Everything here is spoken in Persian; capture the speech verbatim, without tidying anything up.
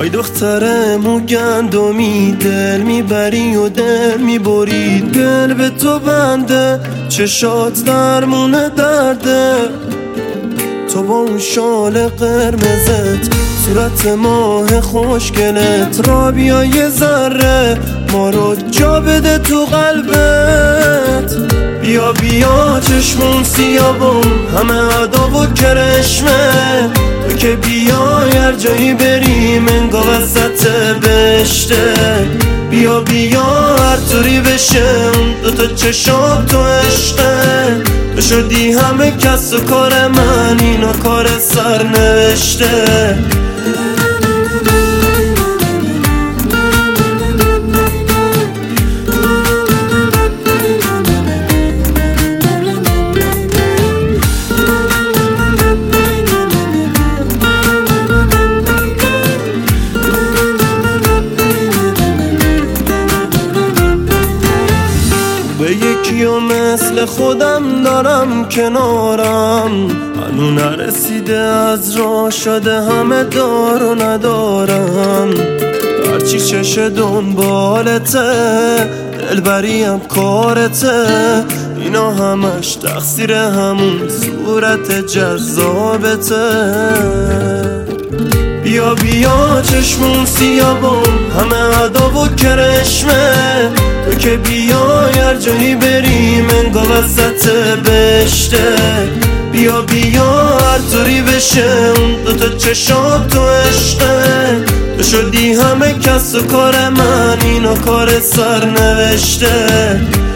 آی دختر مو گندمی، دل میبری و دل میبری، دل به تو بنده، چشات درمون درده. تو با اون شال قرمزت، صورت ماه خوشگلت، را بیا یه ذره ما رو جا بده تو قلبت. بیا بیا چشمون سیابون همه ادا و کرشمه، تو که بیای هر جایی بریم انگا وسط بهشته. بیا بیا هر طوری بشه اون دوتا چشم تو عشقه، تو شدی همه کس و کار من، اینا کار سرنوشته. به یکی و مثل خودم دارم کنارم، هنو نرسیده از راه شده همه دار و ندارم. هرچی چش دنبالته دلبریم کارته، اینا همش تقصیر همون صورت جذابته. بیا بیا چشمون سیابون همه ادا و کرشمه، تو که بیای هر جایی بریم انگا وسط بهشته. بیا بیا هر طوری بشه اون دوتا چشم تو عشقه، تو شدی همه کس و کار من، اینا کار سرنوشته.